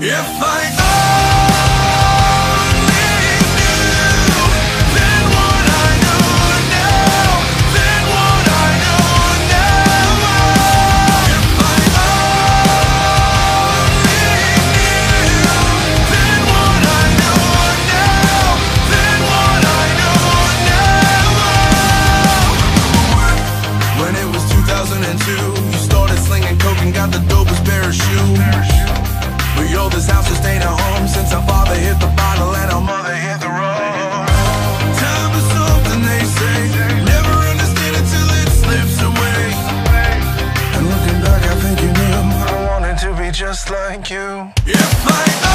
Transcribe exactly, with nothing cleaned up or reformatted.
If I only knew then what I know now, then what I know now. If I only knew then what I know now, then what I know now. When it was two thousand two, you started slinging coke and got the dopest pair of shoes. But yo, this house just ain't a home since our father hit the bottle and our mother hit the road. Time is something they say, never understand it till it slips away. And looking back, I think you knew I wanted to be just like you. If I